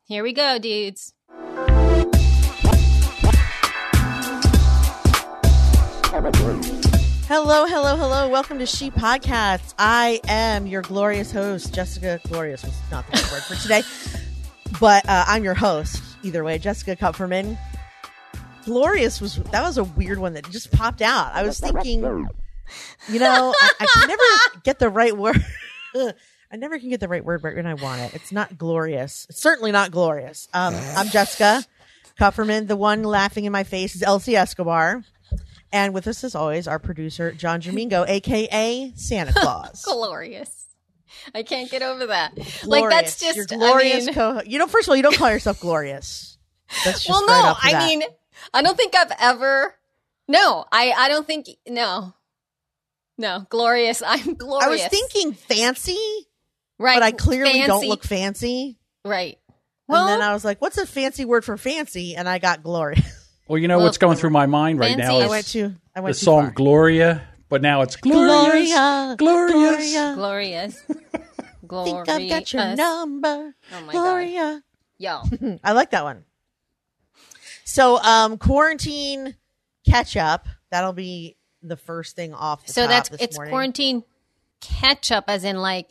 Here we go, dudes. Hello, hello, hello. Welcome to She Podcasts. I am your glorious host, Jessica. Glorious was not the right word for today, but I'm your host. Either way, Jessica Kupferman. Glorious that was a weird one that just popped out. I was thinking, you know, I can never get the right word. I never can get the right word right when I want it. It's not glorious. It's certainly not glorious. I'm Jessica Kupferman. The one laughing in my face is Elsie Escobar. And with us, as always, our producer, John Jamingo, a.k.a. Santa Claus. Glorious. I can't get over that. Glorious. Like, that's just... You're glorious. First of all, you don't call yourself glorious. That's just well, no, I mean, I don't think I've ever... No, I don't think... No, glorious. I'm glorious. I was thinking fancy, right? But I clearly fancy. don't look fancy. Right. And then I was like, what's a fancy word for fancy? And I got glorious. Well, you know what's going through my mind right now is I went too the song far. Gloria, but now it's glorious. Glorious. Glorious. Think I've got your number. Oh my Gloria. God. Yo. I like that one. So, quarantine catch up. That'll be the first thing off the so top that's this it's morning. quarantine ketchup, as in like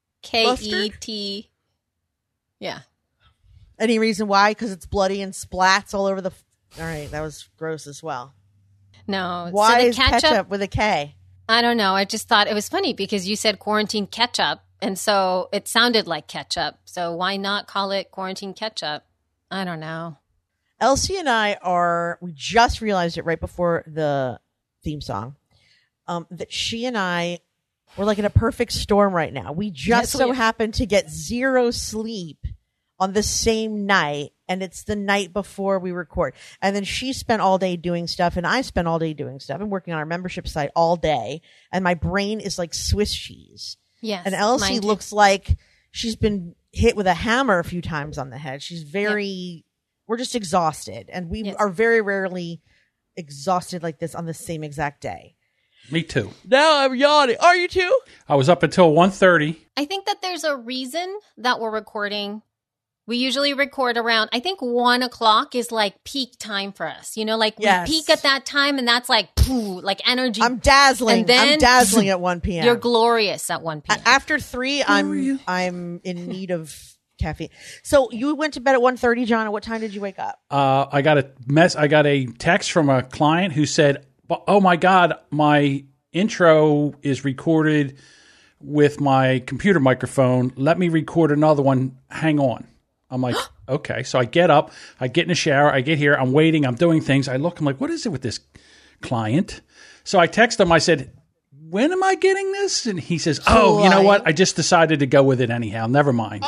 KET. Yeah. Any reason why? Because it's bloody and splats all over the. All right, that was gross as well. No. Why so the is ketchup with a K? I don't know. I just thought it was funny because you said quarantine ketchup, and so it sounded like ketchup. So why not call it quarantine ketchup? I don't know. Elsie and I we just realized it right before the theme song, that she and I were like in a perfect storm right now. We just happened to get zero sleep on the same night, and it's the night before we record. And then she spent all day doing stuff, and I spent all day doing stuff and working on our membership site all day. And my brain is like Swiss cheese. Yes. And Elsie looks like she's been hit with a hammer a few times on the head. She's we're just exhausted. And we are very rarely exhausted like this on the same exact day. Me too. Now I'm yawning. Are you too? I was up until 1:30. I think that there's a reason that we're recording. We usually record around, I think 1 o'clock is like peak time for us. You know, like we peak at that time, and that's like, pooh, like energy. I'm dazzling. And then, I'm dazzling at 1 p.m. You're glorious at 1 p.m. After 3, I'm in need of caffeine. So you went to bed at 1:30, John. At what time did you wake up? I got a text from a client who said, "Oh my God, my intro is recorded with my computer microphone. Let me record another one. Hang on." I'm like, okay. So I get up, I get in the shower, I get here, I'm waiting, I'm doing things. I look, I'm like, what is it with this client? So I text him, I said, when am I getting this? And he says, oh, you know what? I just decided to go with it anyhow. Never mind.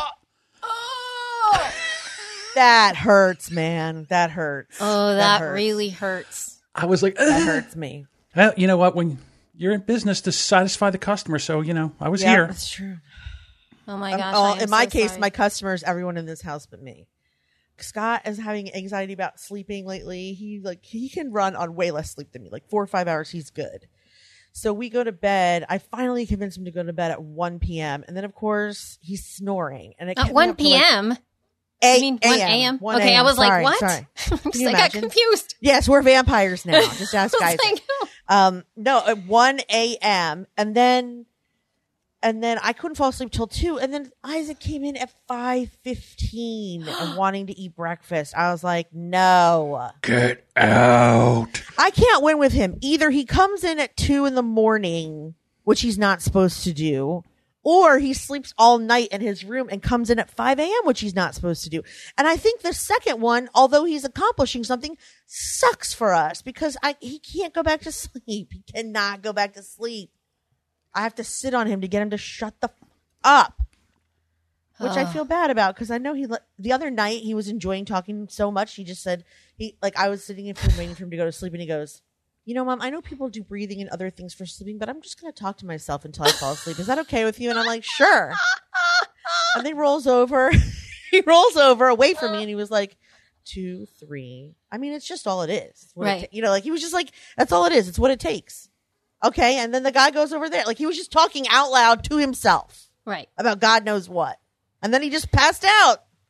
That hurts, man. That hurts. Oh, that really hurts. I was like, that hurts me. Well, you know what? When you're in business to satisfy the customer, so, you know, I was here. That's true. Oh my gosh. In my case, my customers, everyone in this house but me. Scott is having anxiety about sleeping lately. He can run on way less sleep than me, like 4 or 5 hours. He's good. So we go to bed. I finally convinced him to go to bed at 1 p.m. And then, of course, he's snoring. And at 1 p.m.? I mean, 1 a.m.? Okay, I was like, what? Sorry. I got confused. Yes, we're vampires now. Just ask guys. No, at 1 a.m. And then I couldn't fall asleep till 2. And then Isaac came in at 5:15 and wanting to eat breakfast. I was like, no. Get out. I can't win with him. Either he comes in at 2 in the morning, which he's not supposed to do, or he sleeps all night in his room and comes in at 5 a.m., which he's not supposed to do. And I think the second one, although he's accomplishing something, sucks for us because he can't go back to sleep. He cannot go back to sleep. I have to sit on him to get him to shut the up, which I feel bad about because I know the other night he was enjoying talking so much. He just said I was sitting in front waiting for him to go to sleep, and he goes, "You know, Mom, I know people do breathing and other things for sleeping, but I'm just going to talk to myself until I fall asleep. Is that okay with you?" And I'm like, "Sure." And then he rolls over away from me, and he was like, 2, 3. I mean, it's just all it is, right? He was just like, "That's all it is. It's what it takes." Okay, and then the guy goes over there. Like, he was just talking out loud to himself. Right. About God knows what. And then he just passed out.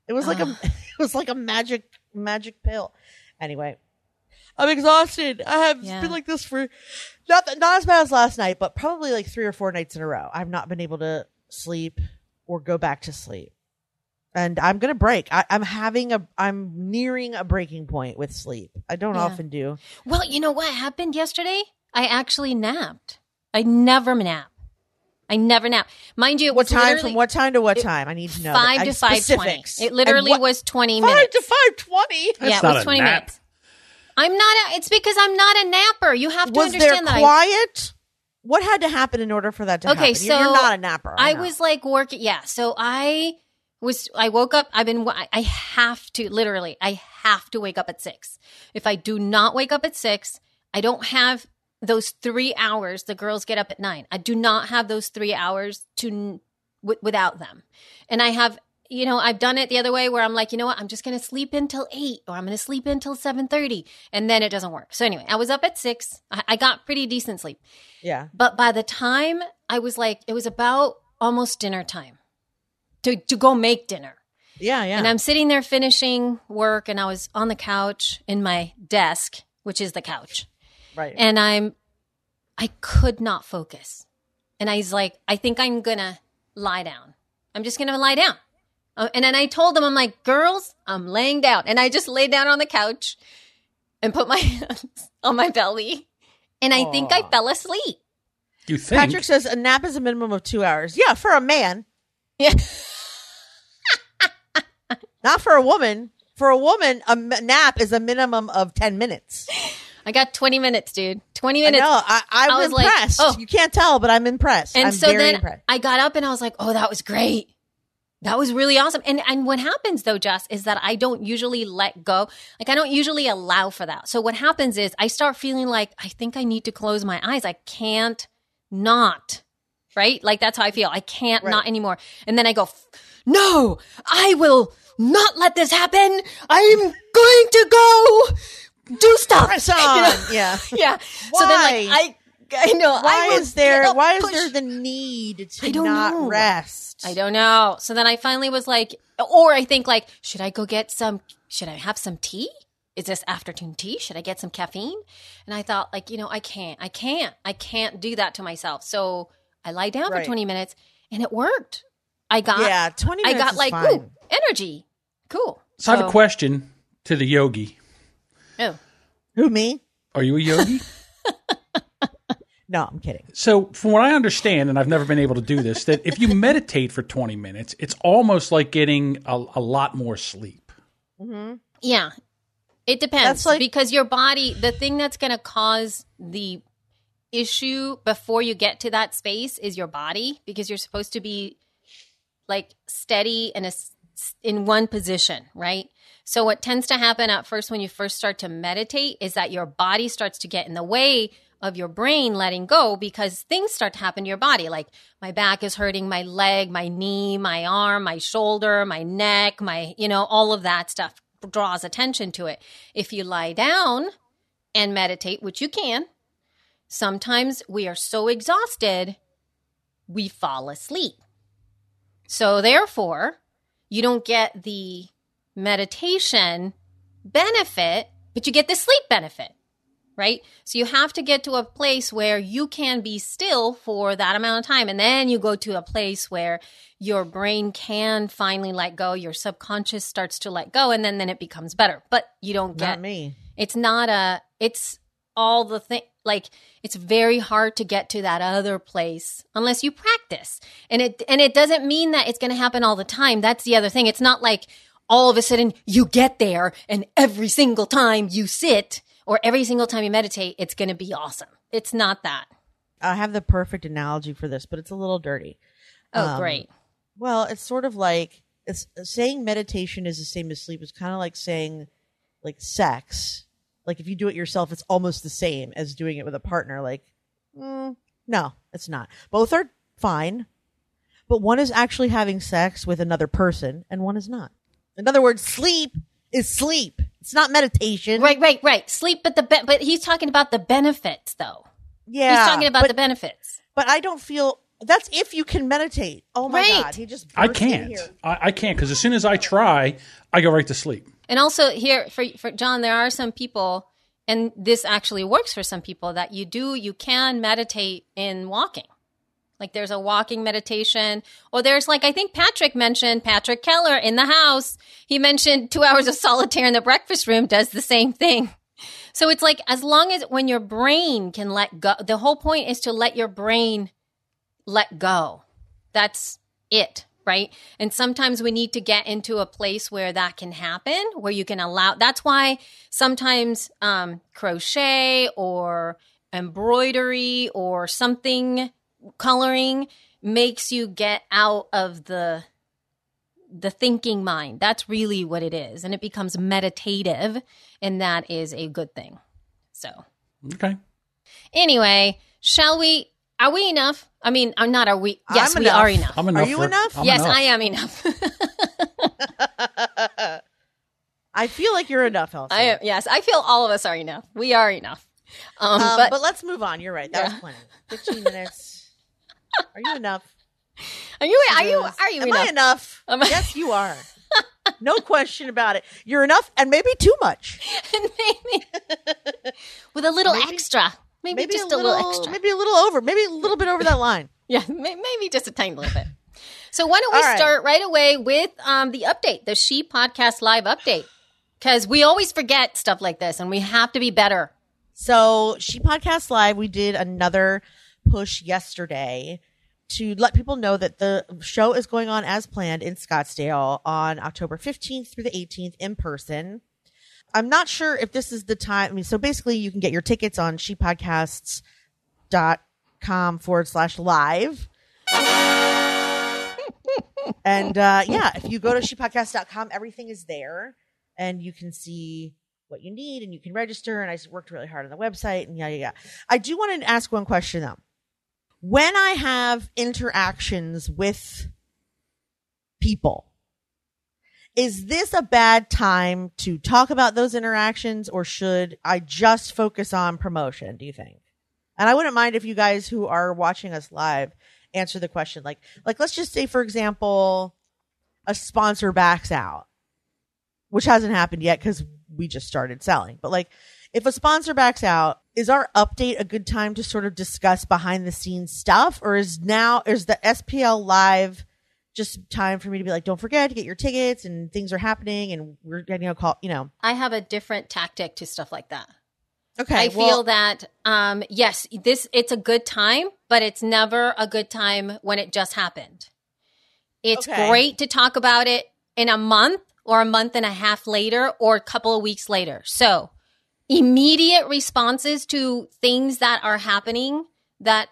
It was like a magic pill. Anyway, I'm exhausted. I have been like this for not as bad as last night, but probably like 3 or 4 nights in a row. I've not been able to sleep or go back to sleep. And I'm going to break. I'm nearing a breaking point with sleep. I don't often do. Well, you know what happened yesterday? I actually napped. I never nap. Mind you, it was from what time to what time? I need to know. 5 to 5:20. It literally was 20 minutes. 5 to 5:20? Yeah, it was 20 minutes. It's because I'm not a napper. You have to understand that. Was there quiet? What had to happen in order for that to happen? So you're not a napper. I was like working. Yeah. So I woke up. I have to wake up at 6. If I do not wake up at 6, I don't have those 3 hours. The girls get up at 9. I do not have those 3 hours without them. And I have, I've done it the other way where I'm like, you know what? I'm just going to sleep until 8 or I'm going to sleep until 7:30. And then it doesn't work. So anyway, I was up at 6. I got pretty decent sleep. Yeah. But by the time I was like, it was about almost dinner time to go make dinner. Yeah, yeah. And I'm sitting there finishing work and I was on the couch in my desk, which is the couch. Right. And I could not focus. And I was like, I think I'm going to lie down. I'm just going to lie down. And then I told them, I'm like, girls, I'm laying down. And I just lay down on the couch and put my hands on my belly. And I think I fell asleep. You think? Patrick says a nap is a minimum of 2 hours. Yeah, for a man. Yeah. Not for a woman. For a woman, a nap is a minimum of 10 minutes. I got 20 minutes, dude. 20 minutes. I know. I was impressed. Like, you can't tell, but I'm impressed. And I'm so very then impressed. I got up and I was like, oh, that was great. That was really awesome. And what happens though, Jess, is that I don't usually let go. Like I don't usually allow for that. So what happens is I start feeling like I think I need to close my eyes. I can't not. Right? Like that's how I feel. I can't not anymore. And then I go, no, I will not let this happen. I'm going to go do stuff. Press on. Yeah. Yeah. Why? So then like I know. Why is there the need to not rest? I don't know. So then I finally was like, or I think like, should I have some tea? Is this afternoon tea? Should I get some caffeine? And I thought like, I can't do that to myself. So I lie down for 20 minutes and it worked. 20 minutes I got like, ooh, energy. Cool. So I have a question to the yogi. Oh. Who, me? Are you a yogi? No, I'm kidding. So from what I understand, and I've never been able to do this, that if you meditate for 20 minutes, it's almost like getting a lot more sleep. Mm-hmm. Yeah. It depends. Because your body, the thing that's going to cause the issue before you get to that space is your body, because you're supposed to be like steady in one position, right? So what tends to happen at first when you first start to meditate is that your body starts to get in the way of your brain letting go, because things start to happen to your body. Like my back is hurting, my leg, my knee, my arm, my shoulder, my neck, all of that stuff draws attention to it. If you lie down and meditate, which you can, sometimes we are so exhausted, we fall asleep. So therefore, you don't get the meditation benefit, but you get the sleep benefit. Right? So you have to get to a place where you can be still for that amount of time. And then you go to a place where your brain can finally let go. Your subconscious starts to let go. And then it becomes better. But you don't get me. It's all the thing. Like it's very hard to get to that other place unless you practice. And it doesn't mean that it's going to happen all the time. That's the other thing. It's not like all of a sudden you get there and every single time you sit or every single time you meditate, it's going to be awesome. It's not that. I have the perfect analogy for this, but it's a little dirty. Oh, great. Well, it's sort of like saying meditation is the same as sleep. It's kind of like saying like sex. Like if you do it yourself, it's almost the same as doing it with a partner. Like, no, it's not. Both are fine, but one is actually having sex with another person and one is not. In other words, sleep is sleep. It's not meditation. Right. Sleep, but he's talking about the benefits, though. Yeah. He's talking about the benefits. But I don't feel That's if you can meditate. Oh my God. He just I can't. I can't because as soon as I try, I go right to sleep. And also here for John, there are some people, and this actually works for some people, that you can meditate in walking. Like there's a walking meditation, or there's like, I think Patrick Keller in the house. He mentioned 2 hours of solitaire in the breakfast room does the same thing. So it's like, as long as when your brain can let go, the whole point is to let your brain let go. That's it, right? And sometimes we need to get into a place where that can happen, where you can allow. That's why sometimes crochet or embroidery or something, coloring, makes you get out of the thinking mind. That's really what it is. And it becomes meditative, and that is a good thing. So. Okay. Anyway, are we enough? I mean, not are we? Yes, we are enough. I'm enough. Are you enough? Yes, I am enough. I feel like you're enough, Elsie. I am. Yes, I feel all of us are enough. We are enough. But let's move on. You're right. That was plenty. 15 minutes. Are you enough? Are you Am enough? I enough? Yes, you are. No question about it. You're enough, and maybe too much. Maybe with a little extra. Maybe just a little extra. Maybe a little over. Maybe a little bit over that line. Yeah, maybe just a tiny little bit. So why don't we start right away with the update, the She Podcast Live update, because we always forget stuff like this, and we have to be better. So She Podcast Live, we did another push yesterday to let people know that the show is going on as planned in Scottsdale on October 15th through the 18th in person. I'm not sure if this is the time. I mean, so basically you can get your tickets on shepodcasts.com/live. And if you go to shepodcast.com, everything is there and you can see what you need and you can register. And I worked really hard on the website and yeah. I do want to ask one question though. When I have interactions with people, is this a bad time to talk about those interactions, or should I just focus on promotion, do you think? And I wouldn't mind if you guys who are watching us live answer the question. Like let's just say, for example, a sponsor backs out, which hasn't happened yet because we just started selling. But like, if a sponsor backs out, is our update a good time to sort of discuss behind the scenes stuff? Or is the SPL Live just time for me to be like, don't forget to get your tickets and things are happening and we're getting a call, I have a different tactic to stuff like that. Okay. I feel that, yes, it's a good time, but it's never a good time when it just happened. It's great to talk about it in a month or a month and a half later or a couple of weeks later. So immediate responses to things that are happening that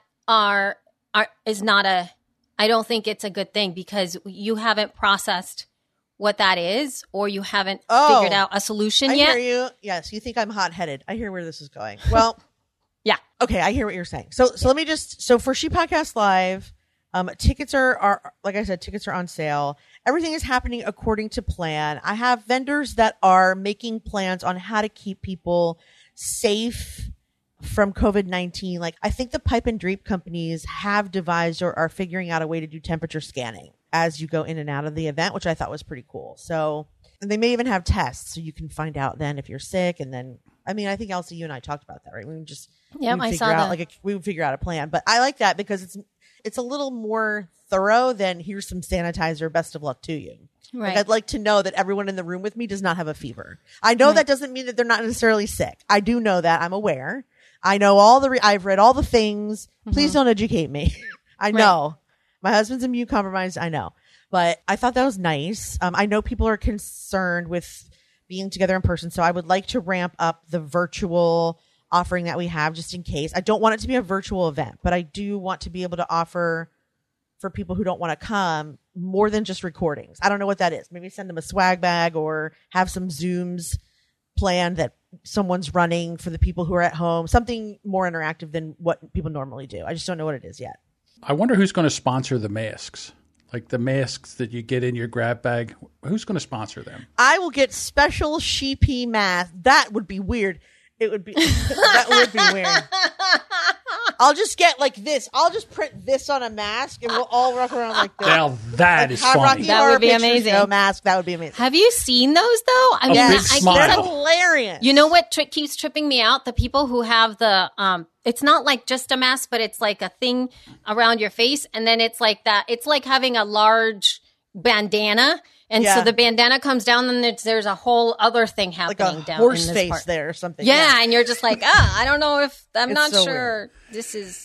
is not I don't think it's a good thing because you haven't processed what that is, or you haven't figured out a solution yet. I hear you. Yes, you think I'm hot-headed. I hear where this is going. Well, yeah. Okay, I hear what you're saying. So let me for She Podcast Live, tickets are like I said, tickets are on sale. Everything is happening according to plan. I have vendors that are making plans on how to keep people safe from COVID-19. Like, I think the pipe and drape companies have devised or are figuring out a way to do temperature scanning as you go in and out of the event, which I thought was pretty cool. So, and they may even have tests so you can find out then if you're sick. And then, I mean, I think Elsie, you and I talked about that, right? We would figure out a plan. But I like that because it's a little more thorough than here's some sanitizer, best of luck to you. Right. Like, I'd like to know that everyone in the room with me does not have a fever. I know that doesn't mean that they're not necessarily sick. I do know that. I'm aware. I know I've read all the things. Please don't educate me. I know. My husband's immune compromised. I know. But I thought that was nice. I know people are concerned with being together in person. So I would like to ramp up the virtual offering that we have just in case. I don't want it to be a virtual event, but I do want to be able to offer for people who don't want to come more than just recordings. I don't know what that is. Maybe send them a swag bag or have some Zooms planned that someone's running for the people who are at home, something more interactive than what people normally do. I just don't know what it is yet. I wonder who's going to sponsor the masks, like the masks that you get in your grab bag. Who's going to sponsor them? I will get special sheepy masks. That would be weird. It would be, that would be weird. I'll just get like this. I'll just print this on a mask and we'll all walk around like this. Now that is funny. That would be amazing. No mask. That would be amazing. Have you seen those though? I mean, big smile. They're hilarious. You know what keeps tripping me out? The people who have the it's not like just a mask, but it's like a thing around your face, and then it's like that. It's like having a large bandana, and so the bandana comes down, and there's a whole other thing happening like a down horse in this face part. there or something. Yeah, and you're just like, I don't know if I'm not so sure. weird. This is.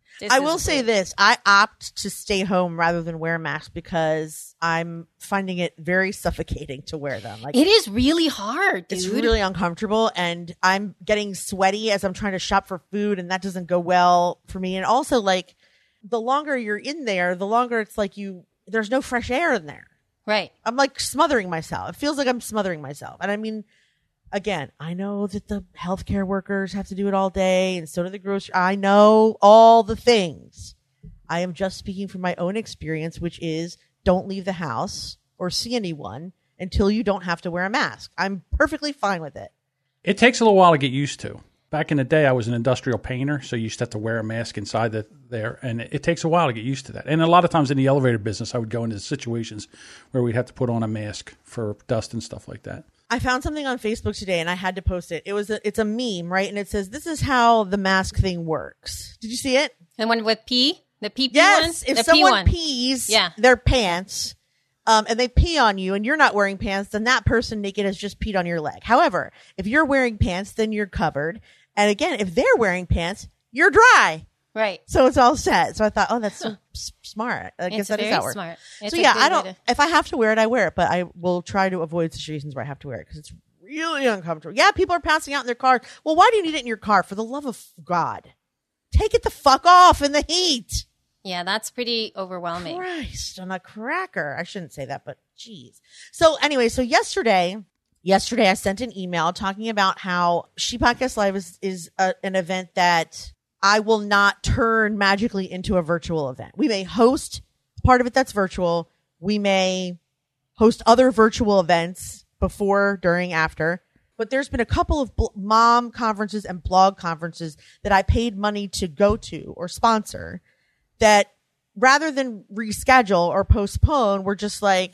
I will say this. I opt to stay home rather than wear a mask because I'm finding it very suffocating to wear them. Like it is really hard, dude. It's really uncomfortable, and I'm getting sweaty as I'm trying to shop for food, and that doesn't go well for me. And also, like, the longer you're in there, the longer it's like there's no fresh air in there. Right. I'm like smothering myself. It feels like I'm smothering myself. And I mean, again, I know that the healthcare workers have to do it all day, and so do the grocery. I know all the things. I am just speaking from my own experience, which is don't leave the house or see anyone until you don't have to wear a mask. I'm perfectly fine with it. It takes a little while to get used to. Back in the day, I was an industrial painter, so you used to have to wear a mask inside there, and it takes a while to get used to that. And a lot of times in the elevator business, I would go into situations where we'd have to put on a mask for dust and stuff like that. I found something on Facebook today, and I had to post it. It's a meme, right? And it says, "This is how the mask thing works." Did you see it? The one with pee? The pee yes, one? If someone pees their pants, and they pee on you and you're not wearing pants, then that person naked has just peed on your leg. However, if you're wearing pants, then you're covered. And again, if they're wearing pants, you're dry. Right. So it's all set. So I thought, that's so smart. I guess that is how it works. Smart. So if I have to wear it, I wear it, but I will try to avoid situations where I have to wear it because it's really uncomfortable. Yeah, people are passing out in their cars. Well, why do you need it in your car? For the love of God, take it the fuck off in the heat. Yeah, that's pretty overwhelming. Christ on a cracker. I shouldn't say that, but geez. So anyway, yesterday I sent an email talking about how She Podcast Live is an event that I will not turn magically into a virtual event. We may host part of it that's virtual. We may host other virtual events before, during, after. But there's been a couple of mom conferences and blog conferences that I paid money to go to or sponsor that rather than reschedule or postpone, we're just like,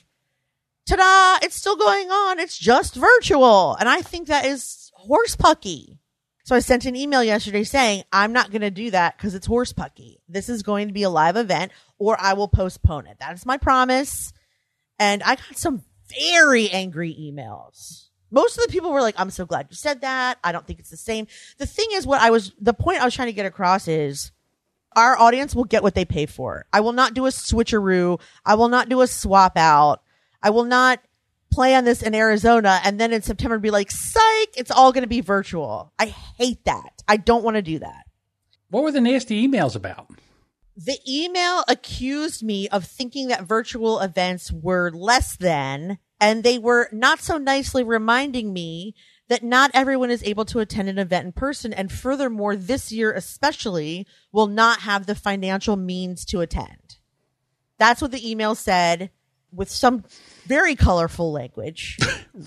ta-da, it's still going on. It's just virtual. And I think that is horsepucky. So I sent an email yesterday saying, I'm not going to do that because it's horsepucky. This is going to be a live event or I will postpone it. That is my promise. And I got some very angry emails. Most of the people were like, I'm so glad you said that. I don't think it's the same. The thing is, the point I was trying to get across is our audience will get what they pay for. I will not do a switcheroo. I will not do a swap out. I will not play on this in Arizona and then in September be like, psych, it's all going to be virtual. I hate that. I don't want to do that. What were the nasty emails about? The email accused me of thinking that virtual events were less than, and they were not so nicely reminding me that not everyone is able to attend an event in person. And furthermore, this year especially will not have the financial means to attend. That's what the email said with some very colorful language.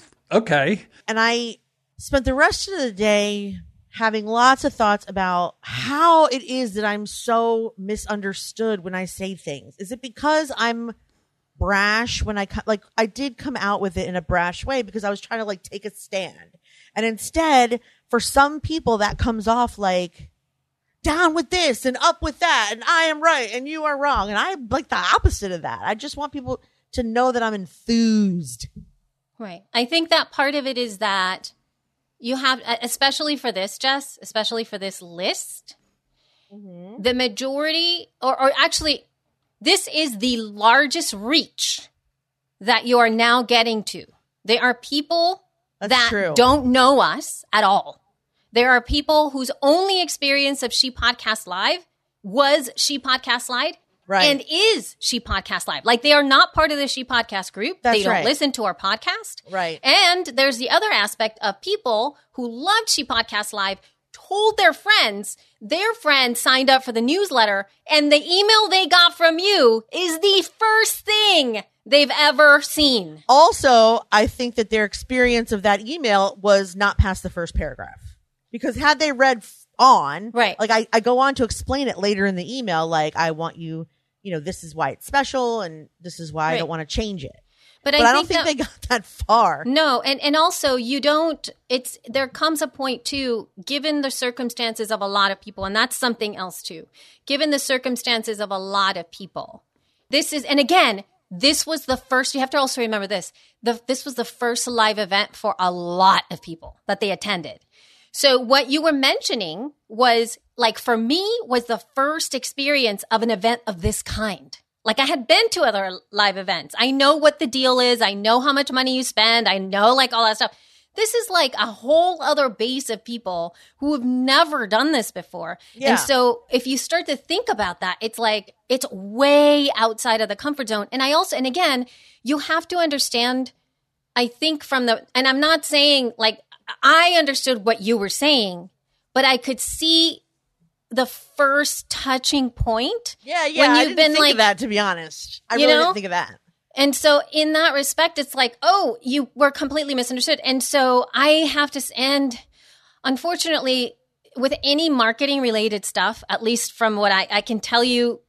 Okay. And I spent the rest of the day having lots of thoughts about how it is that I'm so misunderstood when I say things. Is it because I'm brash when I did come out with it in a brash way because I was trying to take a stand. And instead, for some people, that comes off like down with this and up with that. And I am right and you are wrong. And I'm like the opposite of that. I just want people to know that I'm enthused. Right. I think that part of it is that you have, especially for this, Jess, especially for this list, the majority, or actually, this is the largest reach that you are now getting to. There are people that don't know us at all. There are people whose only experience of She Podcast Live was She Podcast Live. Right. And is She Podcast Live. They are not part of the She Podcast group. They don't listen to our podcast. Right. And there's the other aspect of people who loved She Podcast Live, told their friends signed up for the newsletter, and the email they got from you is the first thing they've ever seen. Also, I think that their experience of that email was not past the first paragraph. Because had they read on. Right. Like I go on to explain it later in the email. Like, I want you, this is why it's special and this is why I don't want to change it. But I don't think they got that far. No. And also there comes a point too, given the circumstances of a lot of people, and that's something else too, given the circumstances of a lot of people, and again, this was the first, you have to also remember this, this was the first live event for a lot of people that they attended. So what you were mentioning was, like, for me, was the first experience of an event of this kind. Like, I had been to other live events. I know what the deal is. I know how much money you spend. I know, like, all that stuff. This is like a whole other base of people who have never done this before. Yeah. And so if you start to think about that, it's like, it's way outside of the comfort zone. And again, you have to understand, I think and I'm not saying, like, I understood what you were saying, but I could see the first touching point. Yeah. When you've been think of that, to be honest. I really didn't think of that. And so in that respect, it's like, oh, you were completely misunderstood. And so I have to, and unfortunately, with any marketing related stuff, at least from what I can tell you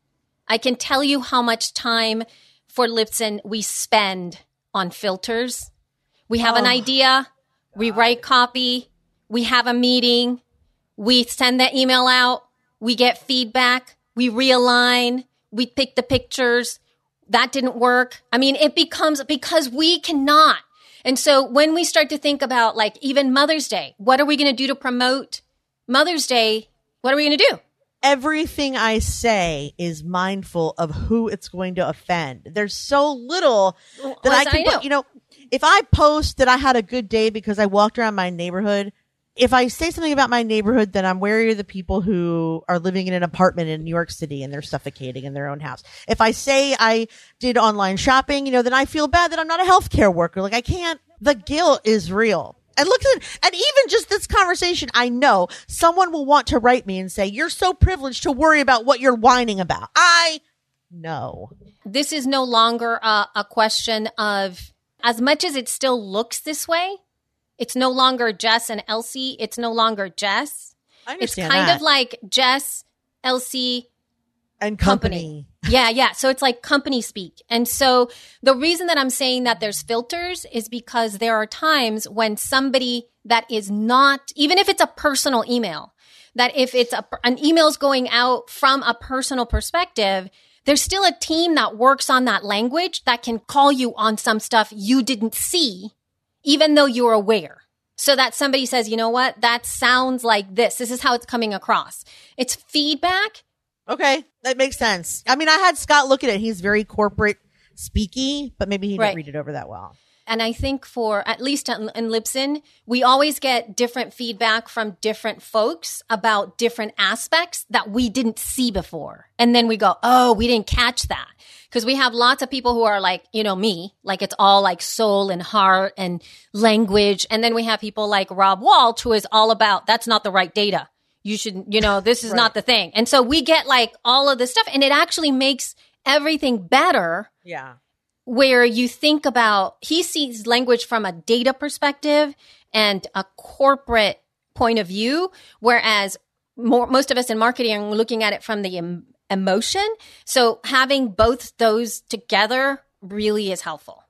how much time for Libsyn we spend on filters. We have an idea, we write copy, we have a meeting, we send that email out, we get feedback, we realign, we pick the pictures. That didn't work. I mean, it becomes, because we cannot. And so when we start to think about, like, even Mother's Day, what are we going to do to promote Mother's Day? What are we going to do? Everything I say is mindful of who it's going to offend. There's so little that I can put, if I post that I had a good day because I walked around my neighborhood, if I say something about my neighborhood, then I'm wary of the people who are living in an apartment in New York City and they're suffocating in their own house. If I say I did online shopping, then I feel bad that I'm not a healthcare worker. Like, I can't, the guilt is real. And look at it. And even just this conversation, I know someone will want to write me and say, you're so privileged to worry about what you're whining about. I know. This is no longer a question of, as much as it still looks this way, it's no longer Jess and Elsie. It's no longer Jess. I understand It's kind of like Jess, Elsie, and company. Yeah. So it's like company speak. And so the reason that I'm saying that there's filters is because there are times when somebody that is not, even if it's a personal email, that if it's an email is going out from a personal perspective, there's still a team that works on that language that can call you on some stuff you didn't see, even though you're aware. So that somebody says, you know what, that sounds like this. This is how it's coming across. It's feedback. Okay, that makes sense. I mean, I had Scott look at it. He's very corporate speaky, but maybe he didn't read it over that well. And I think for, at least in Libsyn, we always get different feedback from different folks about different aspects that we didn't see before. And then we go, oh, we didn't catch that. Because we have lots of people who are like, me, like it's all like soul and heart and language. And then we have people like Rob Walt, who is all about, that's not the right data. You should, this is not the thing. And so we get like all of this stuff, and it actually makes everything better. Yeah. Where you think about, he sees language from a data perspective and a corporate point of view, whereas most of us in marketing are looking at it from the emotion. So having both those together really is helpful.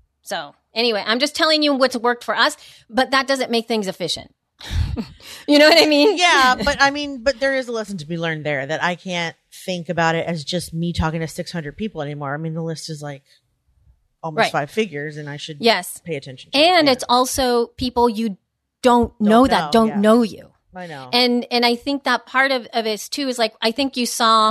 So anyway, I'm just telling you what's worked for us, but that doesn't make things efficient. You know what I mean? Yeah, but there is a lesson to be learned there, that I can't think about it as just me talking to 600 people anymore. I mean, the list is like almost 5 figures, and I should pay attention to and it's also people you don't know you. I know. And I think that part of it too is like, I think you saw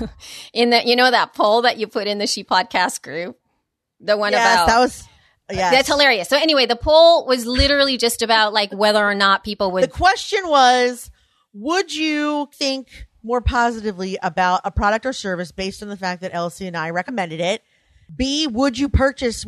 in that, that poll that you put in the She Podcast group, the one about that was. Yes. That's hilarious. So anyway, the poll was literally just about like whether or not people would. The question was, would you think more positively about a product or service based on the fact that Elsie and I recommended it? B, would you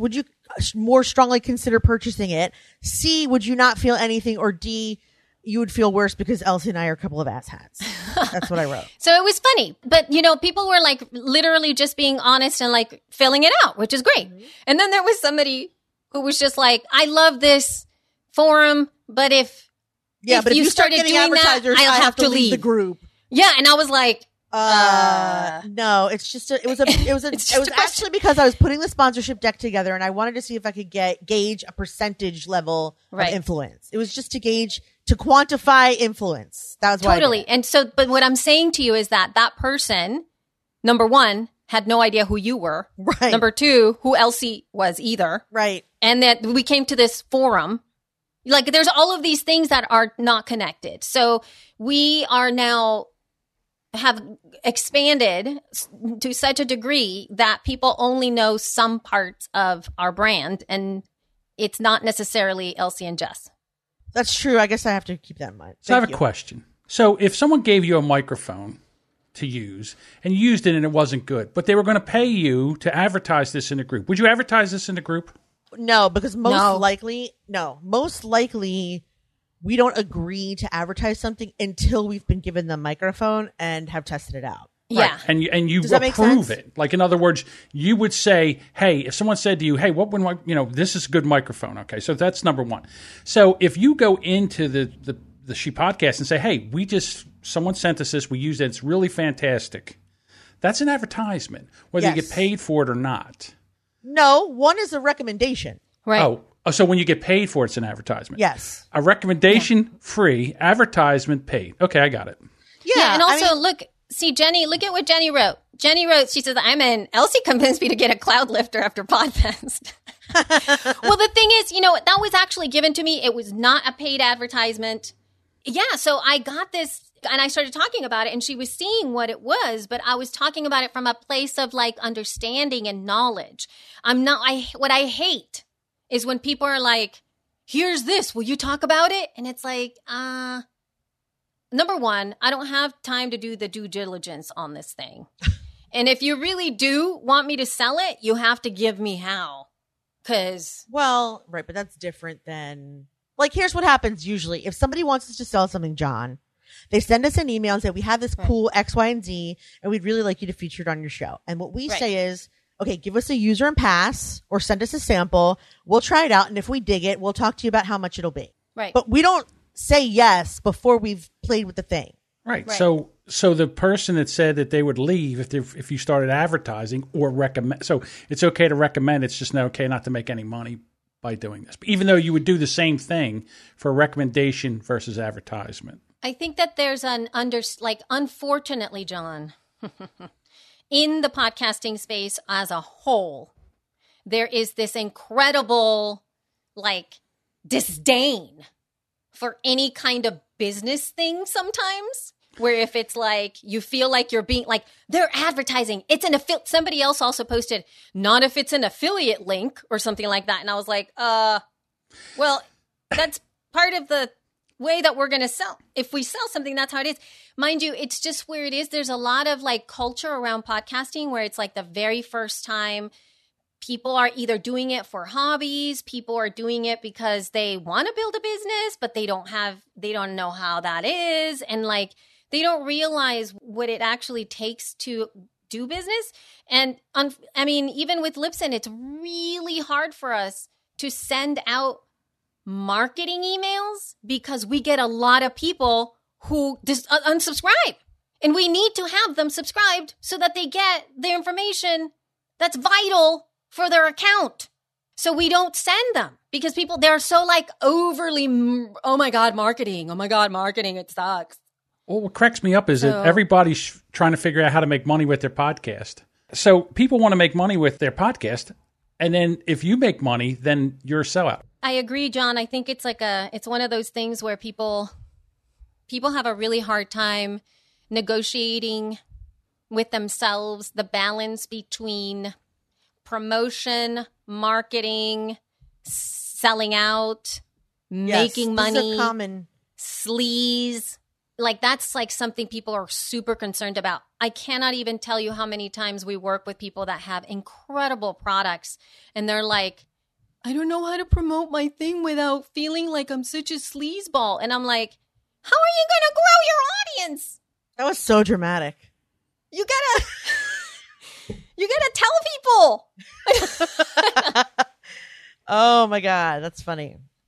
more strongly consider purchasing it? C, would you not feel anything? Or D, you would feel worse because Elsie and I are a couple of asshats. That's what I wrote. So it was funny. But, people were like literally just being honest and like filling it out, which is great. Mm-hmm. And then there was somebody who was just like, I love this forum, but if Yeah, but if you start getting advertisers, I have to leave the group. Yeah, and I was like, no, it's just it was actually because I was putting the sponsorship deck together and I wanted to see if I could gauge a percentage level of influence. It was just to quantify influence. That was why. Totally. And so, but what I'm saying to you is that person, number one, had no idea who you were. Right. Number two, who Elsie was either. Right. And that we came to this forum. Like, there's all of these things that are not connected. So we are now have expanded to such a degree that people only know some parts of our brand, and it's not necessarily Elsie and Jess. That's true. I guess I have to keep that in mind. So I have a question. So if someone gave you a microphone to use and you used it and it wasn't good, but they were going to pay you to advertise this in the group, would you advertise this in the group? No, because most likely we don't agree to advertise something until we've been given the microphone and have tested it out. Yeah. Right. And you approve it. Like, in other words, you would say, hey, if someone said to you, hey, what would this is a good microphone. Okay. So that's number one. So if you go into the She Podcast and say, hey, someone sent us this, we used it, it's really fantastic. That's an advertisement, whether you get paid for it or not. No, one is a recommendation. Right. Oh, so when you get paid for it, it's an advertisement. Yes. A recommendation free, advertisement paid. Okay, I got it. Yeah, and also look at what Jenny wrote. Jenny wrote, she says, Elsie convinced me to get a cloud lifter after Podfest. Well, the thing is, that was actually given to me. It was not a paid advertisement. Yeah, so I got this and I started talking about it and she was seeing what it was, but I was talking about it from a place of like understanding and knowledge. What I hate is when people are like, here's this, will you talk about it? And it's like, number one, I don't have time to do the due diligence on this thing. And if you really do want me to sell it, you have to give me how. Well, right, but that's different than, like, here's what happens usually. If somebody wants us to sell something, John, they send us an email and say, we have this cool X, Y, and Z, and we'd really like you to feature it on your show. And what we say is, okay, give us a user and pass or send us a sample. We'll try it out. And if we dig it, we'll talk to you about how much it'll be. Right. But we don't say yes before we've played with the thing. Right. So the person that said that they would leave if you started advertising or recommend. So it's okay to recommend. It's just not okay not to make any money by doing this. But even though you would do the same thing for recommendation versus advertisement. I think that there's unfortunately, John, in the podcasting space as a whole, there is this incredible, disdain for any kind of business thing sometimes, where if it's you feel like you're being they're advertising, it's an affiliate. Somebody else also posted, not if it's an affiliate link or something like that. And I was like, well, that's part of the way that we're going to sell. If we sell something, that's how it is. Mind you, it's just where it is. There's a lot of culture around podcasting where it's the very first time people are either doing it for hobbies, people are doing it because they want to build a business, but they don't know how that is. And they don't realize what it actually takes to do business. And even with Libsyn, it's really hard for us to send out marketing emails because we get a lot of people who just unsubscribe, and we need to have them subscribed so that they get the information that's vital for their account. So we don't send them because they're so overly, oh my God, marketing, it sucks. Well, what cracks me up is that everybody's trying to figure out how to make money with their podcast. So people want to make money with their podcast, and then if you make money, then you're a sellout. I agree, John. I think it's it's one of those things where people have a really hard time negotiating with themselves the balance between promotion, marketing, selling out, making money, this is a common sleaze. That's something people are super concerned about. I cannot even tell you how many times we work with people that have incredible products and they're like, I don't know how to promote my thing without feeling like I'm such a sleazeball. And I'm like, how are you going to grow your audience? That was so dramatic. You gotta tell people. Oh my God, that's funny.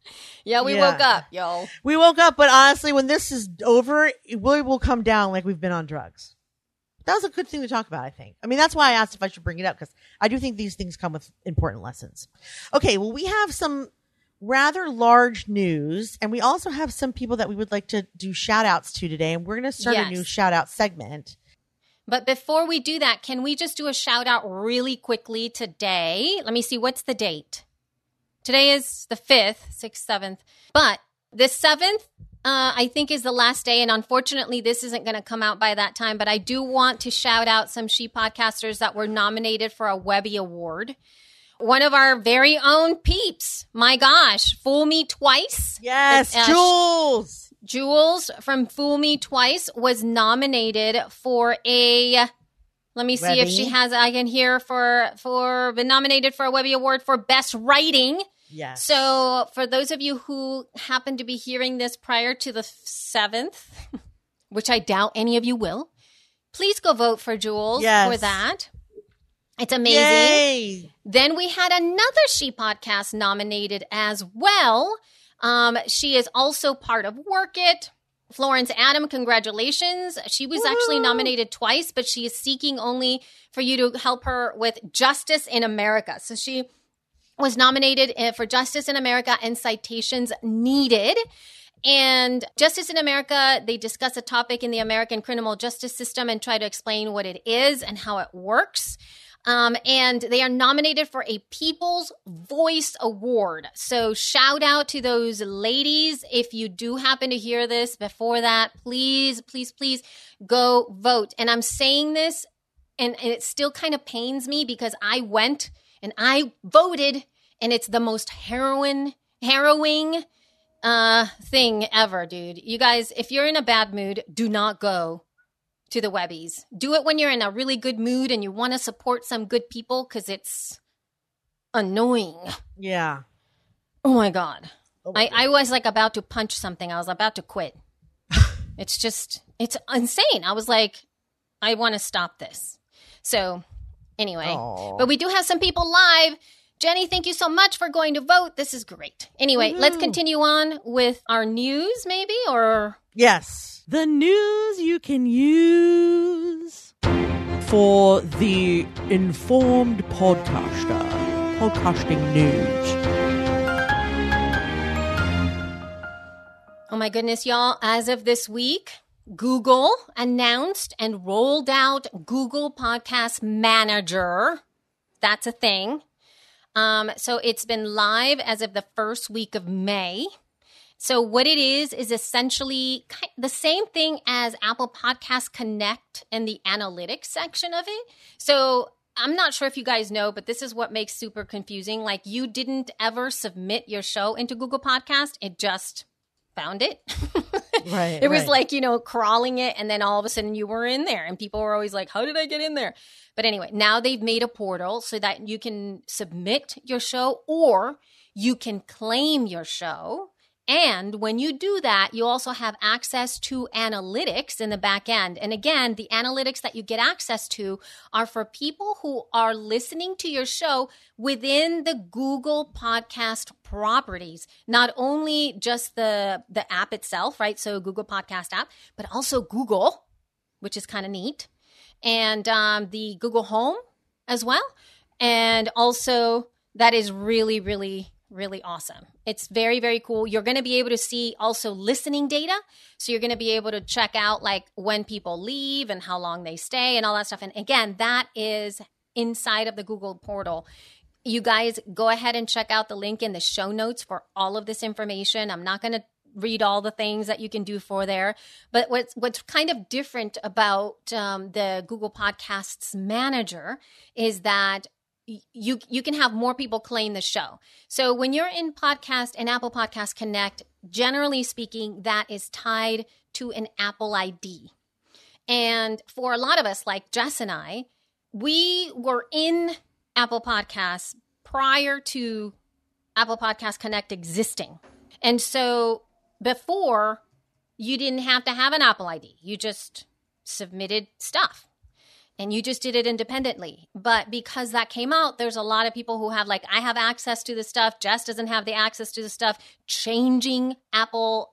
Yeah, we woke up, yo. We woke up, but honestly, when this is over, it really will come down like we've been on drugs. That was a good thing to talk about, I think. I mean, that's why I asked if I should bring it up, because I do think these things come with important lessons. Okay, well, we have some rather large news, and we also have some people that we would like to do shout outs to today, and we're going to start a new shout out segment. But before we do that, can we just do a shout out really quickly today? Let me see, what's the date? Today is the 5th, 6th, 7th. But the 7th, I think, is the last day. And unfortunately, this isn't going to come out by that time. But I do want to shout out some She Podcasters that were nominated for a Webby Award. One of our very own peeps, my gosh, Fool Me Twice. Yes, Jules. Jules from Fool Me Twice was nominated for a... Let me see Webby. if she has, I can hear for been nominated for a Webby Award for Best Writing. Yes. So for those of you who happen to be hearing this prior to the 7th, which I doubt any of you will, please go vote for Jules for that. It's amazing. Yay. Then we had another She Podcast nominated as well. She is also part of Work It. Florence Adam, congratulations. She was actually nominated twice, but she is seeking only for you to help her with Justice in America. So she was nominated for Justice in America and Citations Needed. And Justice in America, they discuss a topic in the American criminal justice system and try to explain what it is and how it works. And they are nominated for a People's Voice Award. So shout out to those ladies. If you do happen to hear this before that, please, please, please go vote. And I'm saying this, and it still kind of pains me because I went and I voted, and it's the most harrowing thing ever, dude. You guys, if you're in a bad mood, do not go to the Webbies. Do it when you're in a really good mood and you want to support some good people, because it's annoying. Yeah. Oh my God. I was like about to punch something. I was about to quit. It's insane. I was like, I want to stop this. So anyway, but we do have some people live. Jenny, thank you so much for going to vote. This is great. Anyway, let's continue on with our news maybe, or... Yes. The news you can use for the informed podcaster. Podcasting news. Oh my goodness, y'all. As of this week, Google announced and rolled out Google Podcast Manager. That's a thing. So it's been live as of the first week of May. So what it is essentially the same thing as Apple Podcast Connect and the analytics section of it. So I'm not sure if you guys know, but this is what makes super confusing. Like, you didn't ever submit your show into Google Podcast. It just found it. Right. It was like, crawling it, and then all of a sudden you were in there, and people were always like, how did I get in there? But anyway, now they've made a portal so that you can submit your show or you can claim your show. And when you do that, you also have access to analytics in the back end. And again, the analytics that you get access to are for people who are listening to your show within the Google Podcast properties. Not only just the app itself, right? So Google Podcast app, but also Google, which is kind of neat. And the Google Home as well. And also, that is really, really, really awesome. It's very, very cool. You're going to be able to see also listening data. So you're going to be able to check out like when people leave and how long they stay and all that stuff. And again, that is inside of the Google portal. You guys go ahead and check out the link in the show notes for all of this information. I'm not going to read all the things that you can do for there. But what's kind of different about the Google Podcasts Manager is that you can have more people claim the show. So when you're in Podcast and Apple Podcast Connect, generally speaking, that is tied to an Apple ID. And for a lot of us, like Jess and I, we were in Apple Podcasts prior to Apple Podcast Connect existing. And so before, you didn't have to have an Apple ID. You just submitted stuff. and you just did it independently. But because that came out, there's a lot of people who have like, I have access to the stuff. Jess doesn't have the access to the stuff. Changing Apple's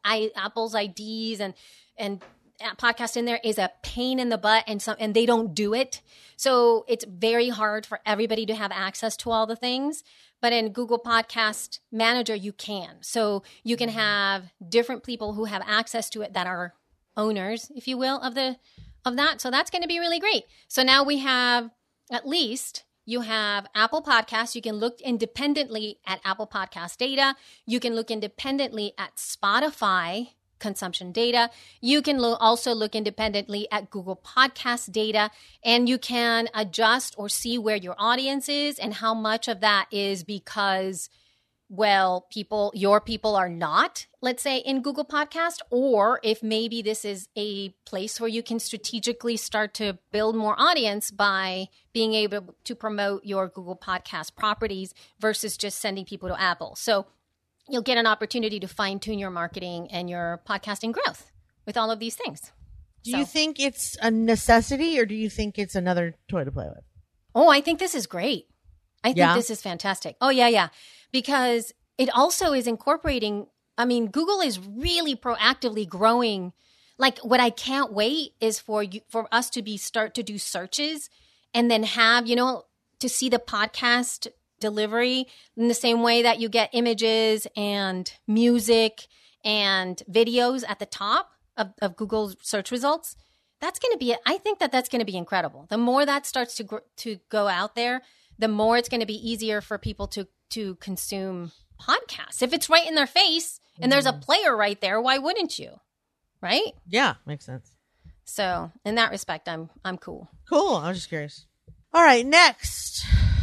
IDs and podcast in there is a pain in the butt, and they don't do it. So it's very hard for everybody to have access to all the things. But in Google Podcast Manager, you can. So you can have different people who have access to it that are owners, if you will, of that. So that's going to be really great. So now we have, at least you have Apple Podcasts. You can look independently at Apple Podcast data. You can look independently at Spotify consumption data. You can also look independently at Google Podcast data, and you can adjust or see where your audience is and how much of that is because, well, your people are not, let's say, in Google Podcast, or if maybe this is a place where you can strategically start to build more audience by being able to promote your Google Podcast properties versus just sending people to Apple. So you'll get an opportunity to fine-tune your marketing and your podcasting growth with all of these things. Do you think it's a necessity, or do you think it's another toy to play with? Oh, I think this is great. I think this is fantastic. Oh, yeah. Because it also is incorporating, I mean, Google is really proactively growing. Like, what I can't wait is for us to start to do searches and then have, to see the podcast delivery in the same way that you get images and music and videos at the top of Google's search results. That's going to be, I think that's going to be incredible. The more that starts to go out there, the more it's going to be easier for people to consume podcasts. If it's right in their face and there's a player right there, why wouldn't you? Right? Yeah, makes sense. So in that respect, I'm cool. Cool. I was just curious. All right, next.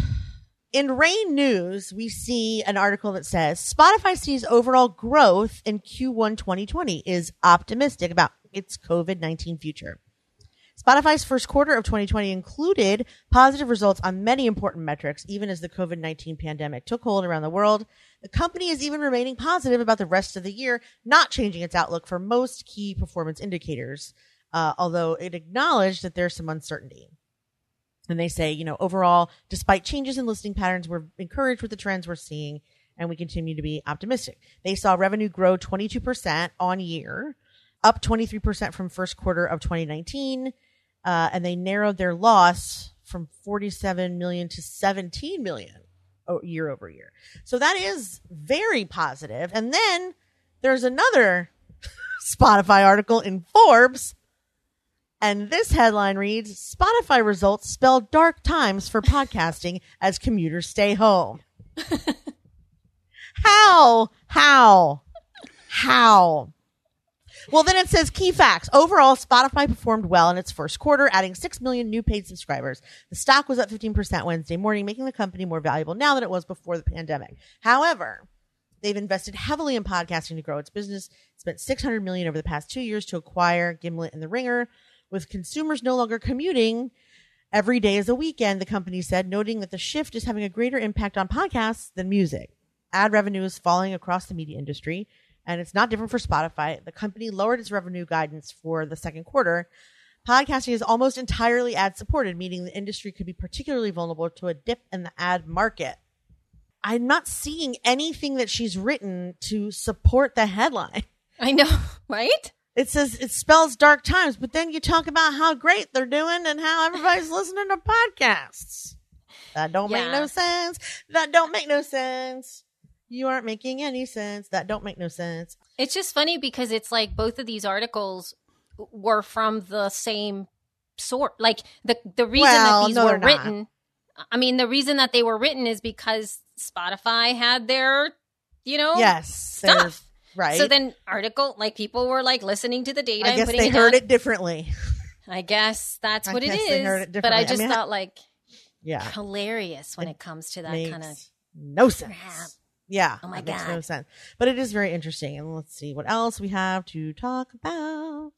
In Rain News, we see an article that says Spotify sees overall growth in Q1 2020, is optimistic about its COVID-19 future. Spotify's first quarter of 2020 included positive results on many important metrics, even as the COVID-19 pandemic took hold around the world. The company is even remaining positive about the rest of the year, not changing its outlook for most key performance indicators, although it acknowledged that there's some uncertainty. And they say, overall, despite changes in listening patterns, we're encouraged with the trends we're seeing, and we continue to be optimistic. They saw revenue grow 22% on year, up 23% from first quarter of 2019, and they narrowed their loss from 47 million to 17 million year over year. So that is very positive. And then there's another Spotify article in Forbes, and this headline reads, Spotify results spell dark times for podcasting as commuters stay home. How? Well, then it says key facts. Overall, Spotify performed well in its first quarter, adding 6 million new paid subscribers. The stock was up 15% Wednesday morning, making the company more valuable now than it was before the pandemic. However, they've invested heavily in podcasting to grow its business, spent $600 million over the past 2 years to acquire Gimlet and The Ringer. With consumers no longer commuting every day is a weekend, the company said, noting that the shift is having a greater impact on podcasts than music. Ad revenue is falling across the media industry, and it's not different for Spotify. The company lowered its revenue guidance for the second quarter. Podcasting is almost entirely ad-supported, meaning the industry could be particularly vulnerable to a dip in the ad market. I'm not seeing anything that she's written to support the headline. I know, right? It says it spells dark times, but then you talk about how great they're doing and how everybody's listening to podcasts. That don't make no sense. That don't make no sense. You aren't making any sense. That don't make no sense. It's just funny because it's like both of these articles were from the same sort. Like the reason that these were written, I mean, the reason that they were written is because Spotify had their, stuff. Right. So then people were like listening to the data. I guess they heard it differently. I guess that's what it is. They heard it differently. But I just thought yeah, hilarious when it comes to that kind of no sense. Yeah. Oh my God. Makes no sense. But it is very interesting. And let's see what else we have to talk about.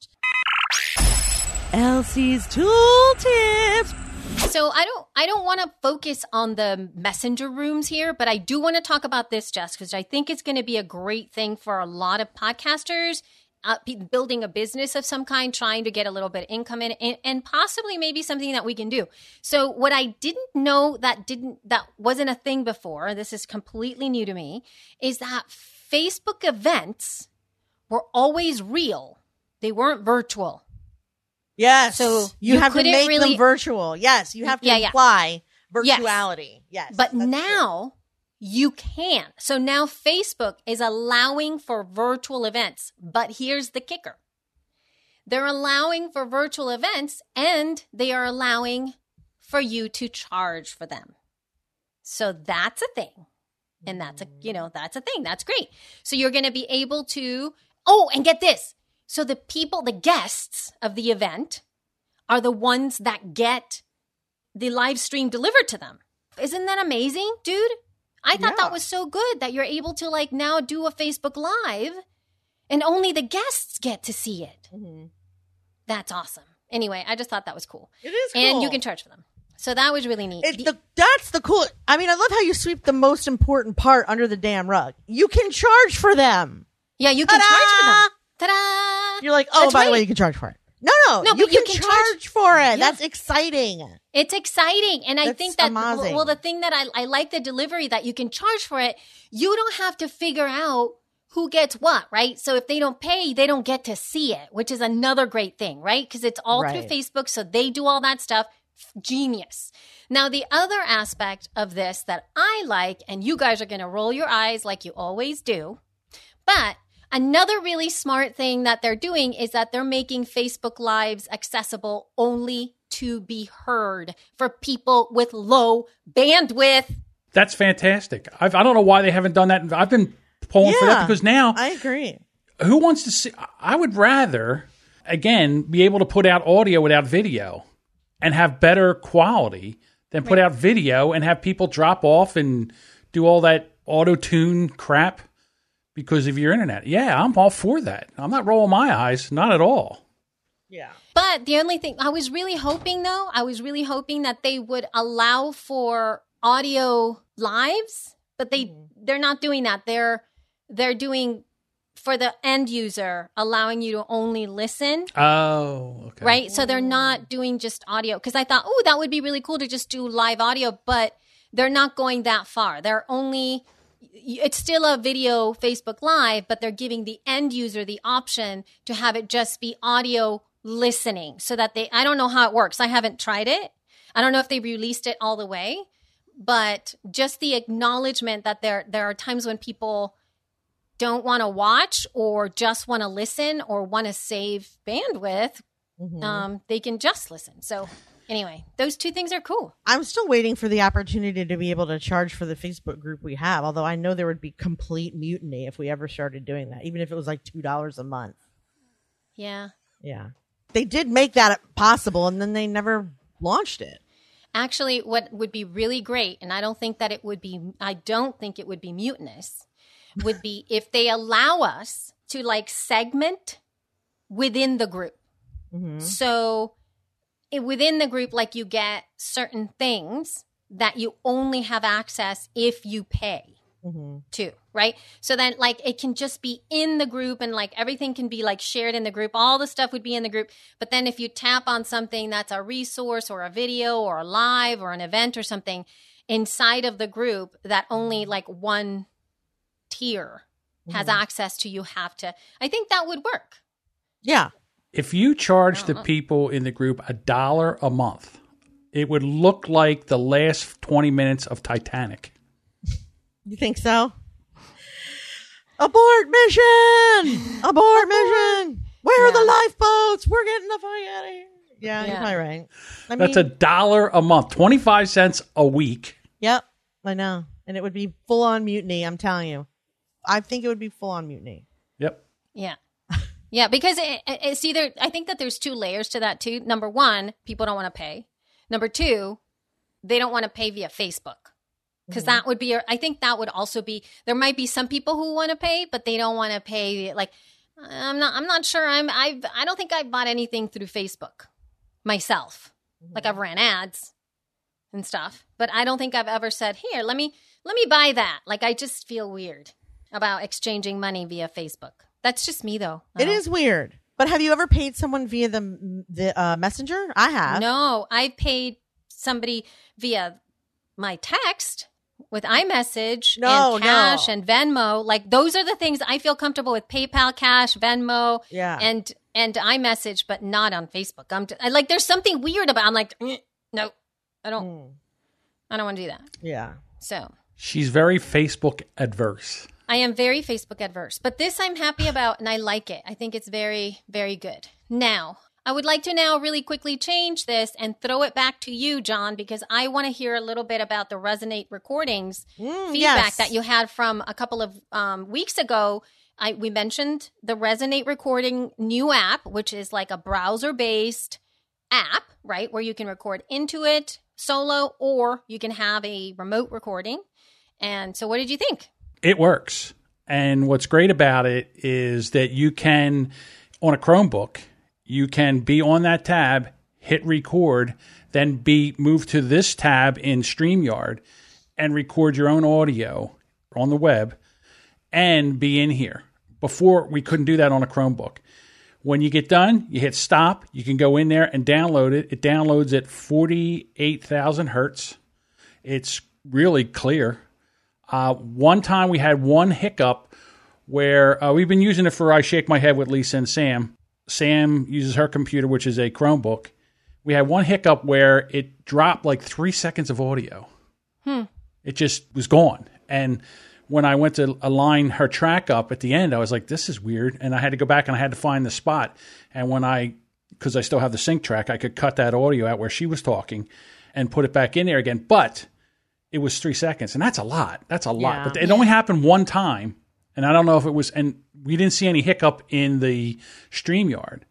Elsie's tool tips. So I don't want to focus on the messenger rooms here, but I do want to talk about this, Jess, because I think it's going to be a great thing for a lot of podcasters building a business of some kind, trying to get a little bit of income in, and possibly maybe something that we can do. So what I didn't know that wasn't a thing before, this is completely new to me, is that Facebook events were always real. They weren't virtual. Yes. So you have to make them virtual. Yes. You have to imply virtuality. Yes. But now you can. So now Facebook is allowing for virtual events. But here's the kicker. They're allowing for virtual events and they are allowing for you to charge for them. So that's a thing. And that's that's a thing. That's great. So you're going to be able to, and get this. So the guests of the event are the ones that get the live stream delivered to them. Isn't that amazing, dude? I thought that was so good that you're able to now do a Facebook Live and only the guests get to see it. Mm-hmm. That's awesome. Anyway, I just thought that was cool. It is cool. And you can charge for them. So that was really neat. That's the cool. I mean, I love how you sweep the most important part under the damn rug. You can charge for them. Yeah, you can charge for them. Ta-da! You're like, by the way, you can charge for it. No, you can charge for it. Yeah. That's exciting. It's exciting. And I think that, amazing. The thing that I like the delivery that you can charge for it, you don't have to figure out who gets what, right? So if they don't pay, they don't get to see it, which is another great thing, right? Because it's all through Facebook. So they do all that stuff. Genius. Now, the other aspect of this that I like, and you guys are going to roll your eyes like you always do, but another really smart thing that they're doing is that they're making Facebook Lives accessible only to be heard for people with low bandwidth. That's fantastic. I don't know why they haven't done that. I've been pulling for that because now I agree. Who wants to see? I would rather, again, be able to put out audio without video and have better quality than put out video and have people drop off and do all that auto-tune crap because of your internet. Yeah, I'm all for that. I'm not rolling my eyes. Not at all. Yeah. But the only thing I was really hoping that they would allow for audio lives, but they're not doing that. They're doing for the end user, allowing you to only listen. Oh, okay. Right? So they're not doing just audio. Because I thought, that would be really cool to just do live audio, but they're not going that far. It's still a video Facebook Live, but they're giving the end user the option to have it just be audio listening so that I don't know how it works. I haven't tried it. I don't know if they released it all the way, but just the acknowledgement that there are times when people don't want to watch or just want to listen or want to save bandwidth, they can just listen. So anyway, those two things are cool. I'm still waiting for the opportunity to be able to charge for the Facebook group we have, although I know there would be complete mutiny if we ever started doing that, even if it was like $2 a month. Yeah. Yeah. They did make that possible, and then they never launched it. Actually, what would be really great, and I don't think it would be mutinous, would be if they allow us to segment within the group. Mm-hmm. So within the group, you get certain things that you only have access if you pay to, right? So then it can just be in the group and everything can be shared in the group. All the stuff would be in the group. But then if you tap on something that's a resource or a video or a live or an event or something inside of the group that only one tier has access to, you have to. I think that would work. Yeah. If you charge the people in the group $1 a month, it would look like the last 20 minutes of Titanic. You think so? Abort mission! Abort mission! Where are the lifeboats? We're getting the fuck out of here. Yeah, you're probably right. That's $1 a month, 25 cents a week. Yep, I know. And it would be full on mutiny, I'm telling you. I think it would be full on mutiny. Yep. Yeah. Yeah, because it's either, I think that there's two layers to that too. Number one, people don't want to pay. Number two, they don't want to pay via Facebook. Because that would be, I think that would also be, there might be some people who want to pay, but they don't want to pay. I'm not sure. I don't think I've bought anything through Facebook myself. I've ran ads and stuff, but I don't think I've ever said, here, let me buy that. I just feel weird about exchanging money via Facebook. That's just me, though. It is weird. But have you ever paid someone via the messenger? I have. No, I paid somebody via my text with iMessage and Cash and Venmo. Like, those are the things I feel comfortable with. PayPal, Cash, Venmo, and iMessage, but not on Facebook. Like, there's something weird about. I'm like, no, I don't want to do that. Yeah. So she's very Facebook adverse. I am very Facebook adverse, but this I'm happy about and I like it. I think it's very, very good. Now, I would like to now really quickly change this and throw it back to you, John, because I want to hear a little bit about the Resonate Recordings feedback that you had from a couple of weeks ago. We mentioned the Resonate Recording new app, which is like a browser-based app, right, where you can record into it solo or you can have a remote recording. And so what did you think? It works. And what's great about it is that you can, on a Chromebook, you can be on that tab, hit record, then be moved to this tab in StreamYard and record your own audio on the web and be in here. Before, we couldn't do that on a Chromebook. When you get done, you hit stop. You can go in there and download it. It downloads at 48,000 hertz. It's really clear. One time we had one hiccup where we've been using it for I Shake My Head with Lisa and Sam. Sam uses her computer, which is a Chromebook. We had one hiccup where it dropped like 3 seconds of audio. It just was gone. And when I went to align her track up at the end, I was like, this is weird. And I had to go back and I had to find the spot. And because I still have the sync track, I could cut that audio out where she was talking and put it back in there again. But it was 3 seconds, and that's a lot. That's a lot. But it only happened one time, and I don't know if it was – and we didn't see any hiccup in the StreamYard.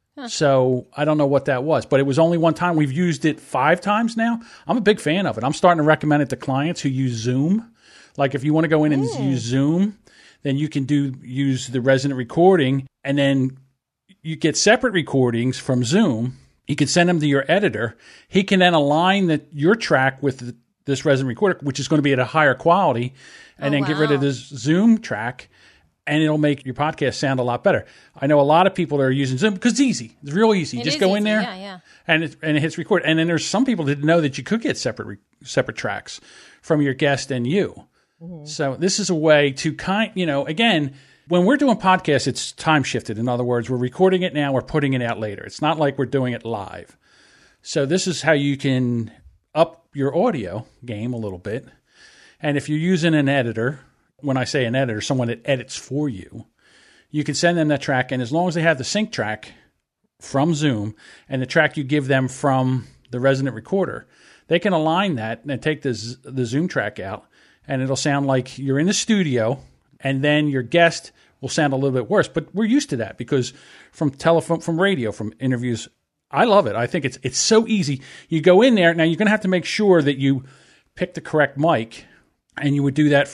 So I don't know what that was. But it was only one time. We've used it 5 times now. I'm a big fan of it. I'm starting to recommend it to clients who use Zoom. Like if you want to go in and use Zoom, then you can use the Resonate Recording, and then you get separate recordings from Zoom. You can send them to your editor. He can then align your track with this Resonate Recorder, which is going to be at a higher quality, and then get rid of this Zoom track, and it'll make your podcast sound a lot better. I know a lot of people that are using Zoom because it's easy. It's real easy. Just go in there, and it hits record. And then there's some people that didn't know that you could get separate tracks from your guest and you. So this is a way to again, when we're doing podcasts, it's time shifted. In other words, we're recording it now, we're putting it out later. It's not like we're doing it live. So this is how you can up your audio game a little bit. And if you're using an editor, when I say an editor, someone that edits for you, you can send them that track. And as long as they have the sync track from Zoom and the track you give them from the Resonate Recorder, they can align that and take the Zoom track out, and it'll sound like you're in the studio, and then your guest will sound a little bit worse. But we're used to that because from telephone, from radio, from interviews, I love it. I think it's so easy. You go in there. Now, you're going to have to make sure that you pick the correct mic, and you would do that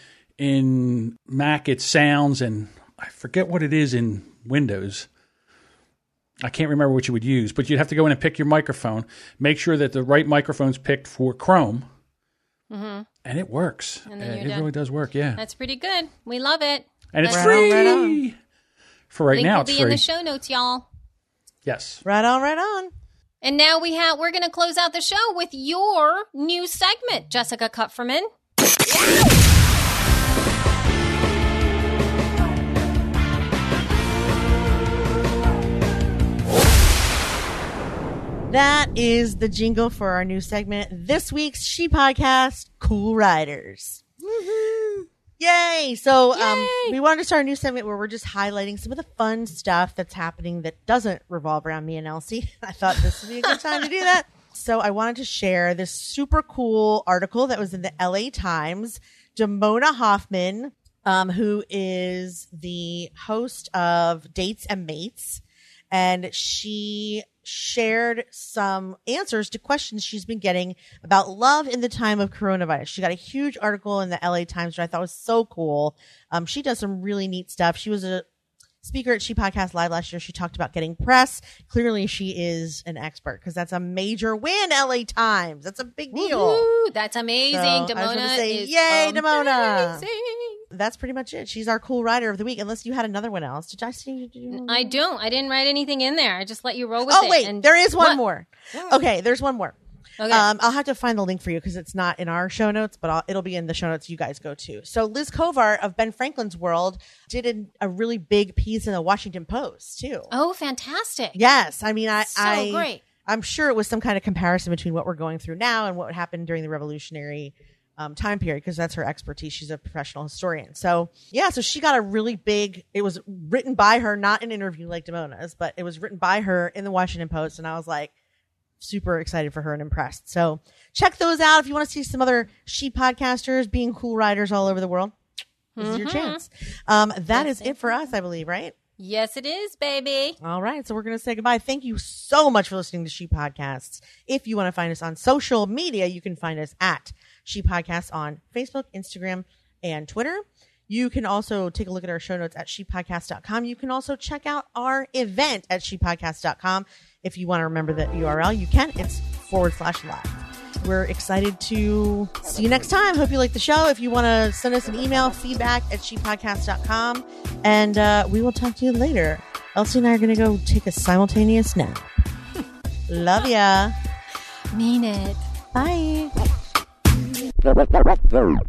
in Mac, it's Sounds, and I forget what it is in Windows. I can't remember what you would use, but you'd have to go in and pick your microphone, make sure that the right microphone's picked for Chrome, and it works. And it really does work, yeah. That's pretty good. We love it. And it's free. For right now, it's free. Link will be in the show notes, y'all. Yes. Right on. And now we're going to close out the show with your new segment, Jessica Kupferman. That is the jingle for our new segment, this week's She Podcast, Cool Riders. Woohoo! Yay! So we wanted to start a new segment where we're just highlighting some of the fun stuff that's happening that doesn't revolve around me and Elsie. I thought this would be a good time to do that. So I wanted to share this super cool article that was in the LA Times. Damona Hoffman, who is the host of Dates and Mates, and she shared some answers to questions she's been getting about love in the time of coronavirus. She got a huge article in the LA Times, which I thought was so cool. She does some really neat stuff. She was a speaker at She Podcast Live last year. She talked about getting press. Clearly, she is an expert because that's a major win, LA Times. That's a big deal. Woo-hoo, that's amazing. So Damona say, is yay, Damona. amazing. that's pretty much it. She's our cool writer of the week. Unless you had another one else. Did I see you? I don't. I didn't write anything in there. I just let you roll with it. Oh, wait. And there is one more. Okay, there's one more. Okay. I'll have to find the link for you because it's not in our show notes, but it'll be in the show notes you guys go to. So Liz Kovar of Ben Franklin's World did a really big piece in the Washington Post too. Oh, fantastic. Yes. I mean, great. I'm sure it was some kind of comparison between what we're going through now and what happened during the Revolutionary time period, because that's her expertise. She's a professional historian. So yeah, so she got a really big, it was written by her, not an interview like Damona's, but it was written by her in the Washington Post. And I was like, super excited for her and impressed. So check those out if you want to see some other She podcasters being cool writers all over the world. This is your chance. That is it for us, I believe, right? Yes, it is, baby. All right. So we're going to say goodbye. Thank you so much for listening to She Podcasts. If you want to find us on social media, you can find us at She Podcasts on Facebook, Instagram, and Twitter. You can also take a look at our show notes at shepodcast.com. You can also check out our event at shepodcast.com. If you want to remember the URL, you can. It's /live. We're excited to see you next time. Hope you like the show. If you want to send us an email, feedback at shepodcast.com. And we will talk to you later. Elsie and I are going to go take a simultaneous nap. Love ya. Mean it. Bye.